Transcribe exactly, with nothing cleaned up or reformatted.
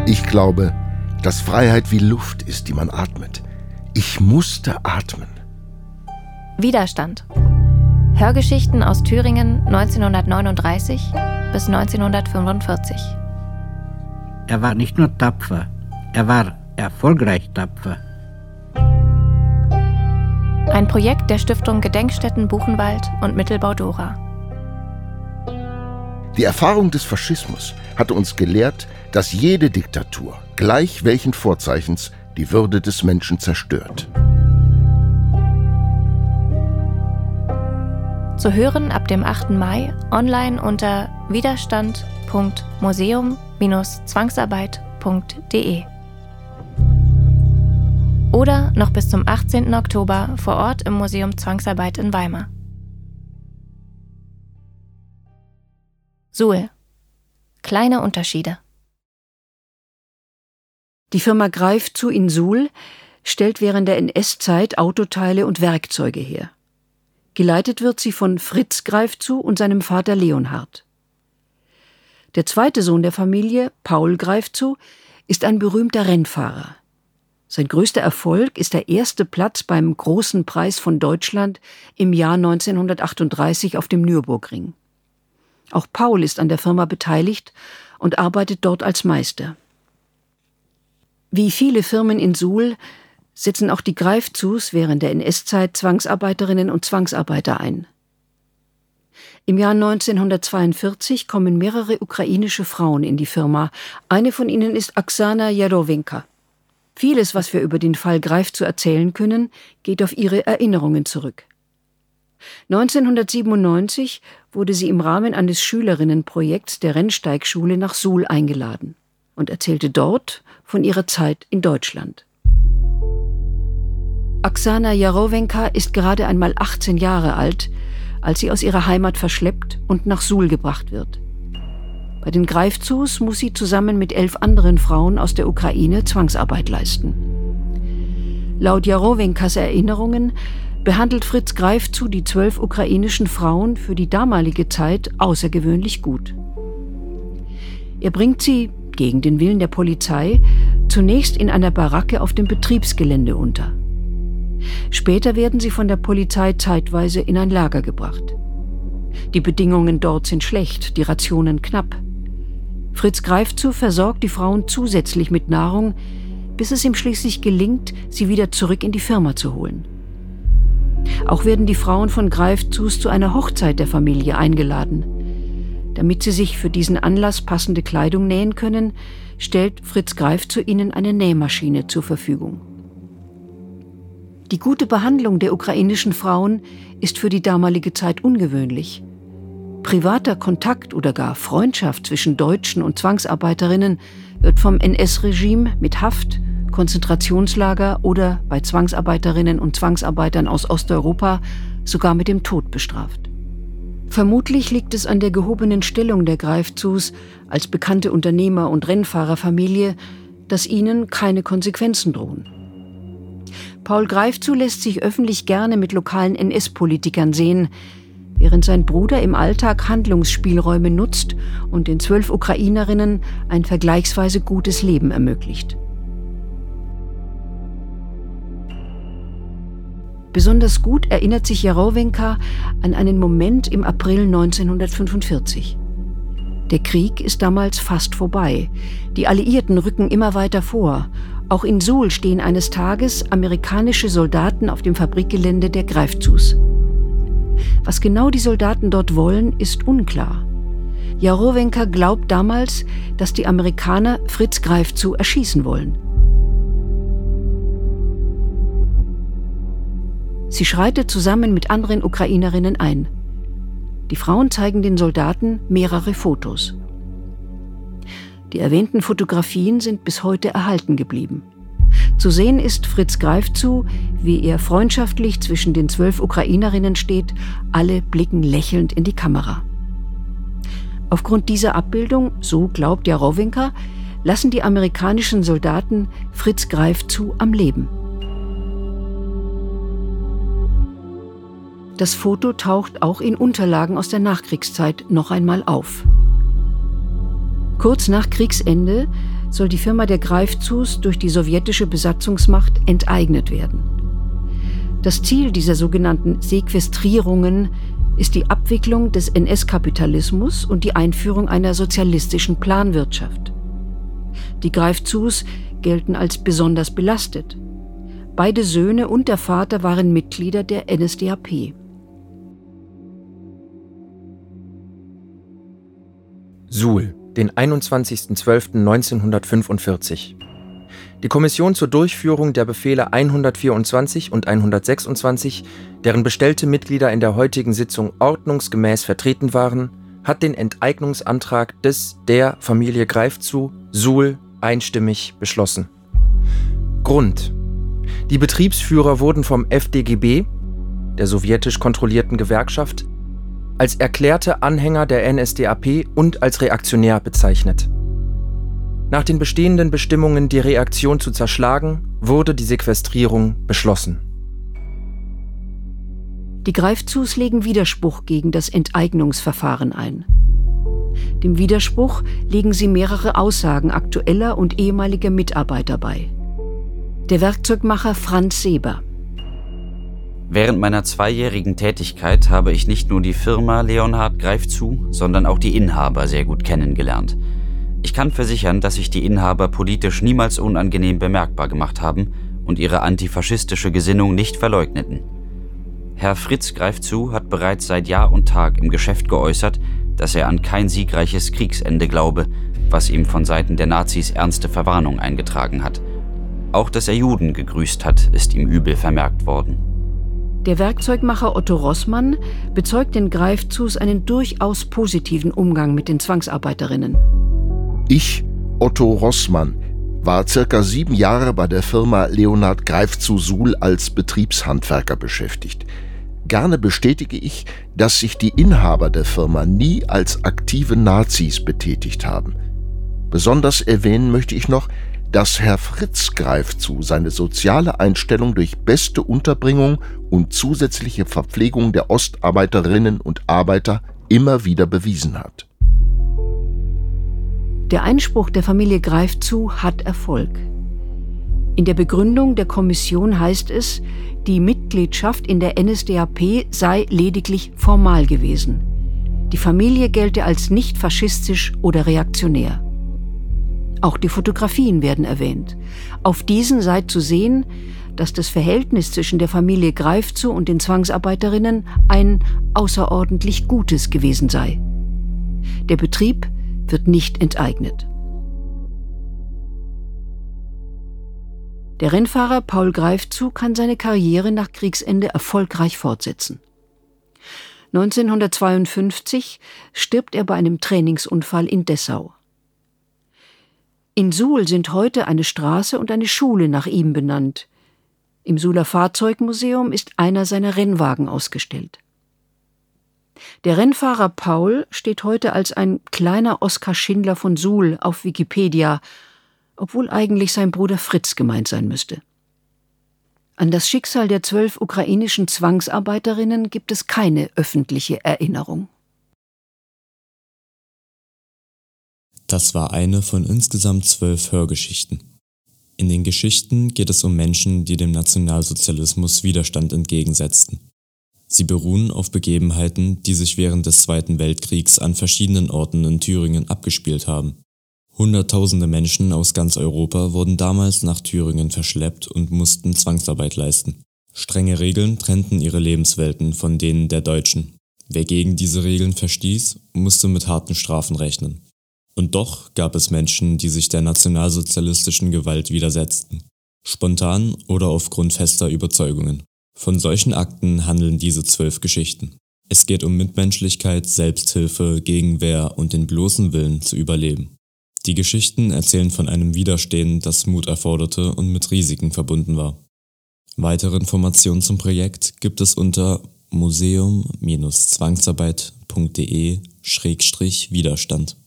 Ich glaube, dass Freiheit wie Luft ist, die man atmet. Ich musste atmen. Widerstand. Hörgeschichten aus Thüringen neunzehnhundertneununddreißig bis neunzehnhundertfünfundvierzig. Er war nicht nur tapfer, er war erfolgreich tapfer. Ein Projekt der Stiftung Gedenkstätten Buchenwald und Mittelbau Dora. Die Erfahrung des Faschismus hatte uns gelehrt, dass jede Diktatur, gleich welchen Vorzeichens, die Würde des Menschen zerstört. Zu hören ab dem achten Mai online unter widerstand punkt museum Bindestrich zwangsarbeit punkt de oder noch bis zum achtzehnten Oktober vor Ort im Museum Zwangsarbeit in Weimar. Suhl. Kleine Unterschiede. Die Firma Greifzu in Suhl stellt während der N S-Zeit Autoteile und Werkzeuge her. Geleitet wird sie von Fritz Greifzu und seinem Vater Leonhard. Der zweite Sohn der Familie, Paul Greifzu, ist ein berühmter Rennfahrer. Sein größter Erfolg ist der erste Platz beim Großen Preis von Deutschland im Jahr neunzehnhundertachtunddreißig auf dem Nürburgring. Auch Paul ist an der Firma beteiligt und arbeitet dort als Meister. Wie viele Firmen in Suhl setzen auch die Greifzus während der N S-Zeit Zwangsarbeiterinnen und Zwangsarbeiter ein. Im Jahr neunzehnhundertzweiundvierzig kommen mehrere ukrainische Frauen in die Firma. Eine von ihnen ist Oksana Jarowenka. Vieles, was wir über den Fall Greifzu erzählen können, geht auf ihre Erinnerungen zurück. neunzehnhundertsiebenundneunzig wurde sie im Rahmen eines Schülerinnenprojekts der Rennsteigschule nach Suhl eingeladen und erzählte dort von ihrer Zeit in Deutschland. Oksana Jarowenka ist gerade einmal achtzehn Jahre alt, als sie aus ihrer Heimat verschleppt und nach Suhl gebracht wird. Bei den Greifzus muss sie zusammen mit elf anderen Frauen aus der Ukraine Zwangsarbeit leisten. Laut Jarowenkas Erinnerungen behandelt Fritz Greifzu die zwölf ukrainischen Frauen für die damalige Zeit außergewöhnlich gut. Er bringt sie, gegen den Willen der Polizei, zunächst in einer Baracke auf dem Betriebsgelände unter. Später werden sie von der Polizei zeitweise in ein Lager gebracht. Die Bedingungen dort sind schlecht, die Rationen knapp. Fritz Greifzu versorgt die Frauen zusätzlich mit Nahrung, bis es ihm schließlich gelingt, sie wieder zurück in die Firma zu holen. Auch werden die Frauen von Greifzus zu einer Hochzeit der Familie eingeladen. Damit sie sich für diesen Anlass passende Kleidung nähen können, stellt Fritz Greifzu ihnen eine Nähmaschine zur Verfügung. Die gute Behandlung der ukrainischen Frauen ist für die damalige Zeit ungewöhnlich. Privater Kontakt oder gar Freundschaft zwischen Deutschen und Zwangsarbeiterinnen wird vom N S-Regime mit Haft, Konzentrationslager oder bei Zwangsarbeiterinnen und Zwangsarbeitern aus Osteuropa sogar mit dem Tod bestraft. Vermutlich liegt es an der gehobenen Stellung der Greifzus als bekannte Unternehmer- und Rennfahrerfamilie, dass ihnen keine Konsequenzen drohen. Paul Greifzu lässt sich öffentlich gerne mit lokalen N S-Politikern sehen, während sein Bruder im Alltag Handlungsspielräume nutzt und den zwölf Ukrainerinnen ein vergleichsweise gutes Leben ermöglicht. Besonders gut erinnert sich Jarowenka an einen Moment im April neunzehnhundertfünfundvierzig. Der Krieg ist damals fast vorbei. Die Alliierten rücken immer weiter vor. Auch in Suhl stehen eines Tages amerikanische Soldaten auf dem Fabrikgelände der Greifzus. Was genau die Soldaten dort wollen, ist unklar. Jarowenka glaubt damals, dass die Amerikaner Fritz Greifzu erschießen wollen. Sie schreitet zusammen mit anderen Ukrainerinnen ein. Die Frauen zeigen den Soldaten mehrere Fotos. Die erwähnten Fotografien sind bis heute erhalten geblieben. Zu sehen ist Fritz Greifzu, wie er freundschaftlich zwischen den zwölf Ukrainerinnen steht, alle blicken lächelnd in die Kamera. Aufgrund dieser Abbildung, so glaubt Jarowenka, lassen die amerikanischen Soldaten Fritz Greifzu am Leben. Das Foto taucht auch in Unterlagen aus der Nachkriegszeit noch einmal auf. Kurz nach Kriegsende soll die Firma der Greifzus durch die sowjetische Besatzungsmacht enteignet werden. Das Ziel dieser sogenannten Sequestrierungen ist die Abwicklung des N S-Kapitalismus und die Einführung einer sozialistischen Planwirtschaft. Die Greifzus gelten als besonders belastet. Beide Söhne und der Vater waren Mitglieder der N S D A P. Suhl, den einundzwanzigsten zwölften neunzehnhundertfünfundvierzig. Die Kommission zur Durchführung der Befehle hundertvierundzwanzig und hundertsechsundzwanzig, deren bestellte Mitglieder in der heutigen Sitzung ordnungsgemäß vertreten waren, hat den Enteignungsantrag des der Familie Greifzu, Suhl, einstimmig beschlossen. Grund: Die Betriebsführer wurden vom F D G B, der sowjetisch kontrollierten Gewerkschaft, als erklärte Anhänger der N S D A P und als reaktionär bezeichnet. Nach den bestehenden Bestimmungen, die Reaktion zu zerschlagen, wurde die Sequestrierung beschlossen. Die Greifzus legen Widerspruch gegen das Enteignungsverfahren ein. Dem Widerspruch legen sie mehrere Aussagen aktueller und ehemaliger Mitarbeiter bei. Der Werkzeugmacher Franz Seber. Während meiner zweijährigen Tätigkeit habe ich nicht nur die Firma Leonhard Greifzu, sondern auch die Inhaber sehr gut kennengelernt. Ich kann versichern, dass sich die Inhaber politisch niemals unangenehm bemerkbar gemacht haben und ihre antifaschistische Gesinnung nicht verleugneten. Herr Fritz Greifzu hat bereits seit Jahr und Tag im Geschäft geäußert, dass er an kein siegreiches Kriegsende glaube, was ihm von Seiten der Nazis ernste Verwarnung eingetragen hat. Auch dass er Juden gegrüßt hat, ist ihm übel vermerkt worden. Der Werkzeugmacher Otto Rossmann bezeugt den Greifzus einen durchaus positiven Umgang mit den Zwangsarbeiterinnen. Ich, Otto Rossmann, war circa sieben Jahre bei der Firma Leonhard Greifzu Suhl als Betriebshandwerker beschäftigt. Gerne bestätige ich, dass sich die Inhaber der Firma nie als aktive Nazis betätigt haben. Besonders erwähnen möchte ich noch, dass Herr Fritz Greifzu seine soziale Einstellung durch beste Unterbringung und zusätzliche Verpflegung der Ostarbeiterinnen und Arbeiter immer wieder bewiesen hat. Der Einspruch der Familie Greifzu hat Erfolg. In der Begründung der Kommission heißt es, die Mitgliedschaft in der N S D A P sei lediglich formal gewesen. Die Familie gelte als nicht faschistisch oder reaktionär. Auch die Fotografien werden erwähnt. Auf diesen sei zu sehen, dass das Verhältnis zwischen der Familie Greifzu und den Zwangsarbeiterinnen ein außerordentlich gutes gewesen sei. Der Betrieb wird nicht enteignet. Der Rennfahrer Paul Greifzu kann seine Karriere nach Kriegsende erfolgreich fortsetzen. neunzehnhundertzweiundfünfzig stirbt er bei einem Trainingsunfall in Dessau. In Suhl sind heute eine Straße und eine Schule nach ihm benannt. Im Suhler Fahrzeugmuseum ist einer seiner Rennwagen ausgestellt. Der Rennfahrer Paul steht heute als ein kleiner Oskar Schindler von Suhl auf Wikipedia, obwohl eigentlich sein Bruder Fritz gemeint sein müsste. An das Schicksal der zwölf ukrainischen Zwangsarbeiterinnen gibt es keine öffentliche Erinnerung. Das war eine von insgesamt zwölf Hörgeschichten. In den Geschichten geht es um Menschen, die dem Nationalsozialismus Widerstand entgegensetzten. Sie beruhen auf Begebenheiten, die sich während des Zweiten Weltkriegs an verschiedenen Orten in Thüringen abgespielt haben. Hunderttausende Menschen aus ganz Europa wurden damals nach Thüringen verschleppt und mussten Zwangsarbeit leisten. Strenge Regeln trennten ihre Lebenswelten von denen der Deutschen. Wer gegen diese Regeln verstieß, musste mit harten Strafen rechnen. Und doch gab es Menschen, die sich der nationalsozialistischen Gewalt widersetzten. Spontan oder aufgrund fester Überzeugungen. Von solchen Akten handeln diese zwölf Geschichten. Es geht um Mitmenschlichkeit, Selbsthilfe, Gegenwehr und den bloßen Willen zu überleben. Die Geschichten erzählen von einem Widerstehen, das Mut erforderte und mit Risiken verbunden war. Weitere Informationen zum Projekt gibt es unter museum Bindestrich zwangsarbeit punkt de Schrägstrich Widerstand.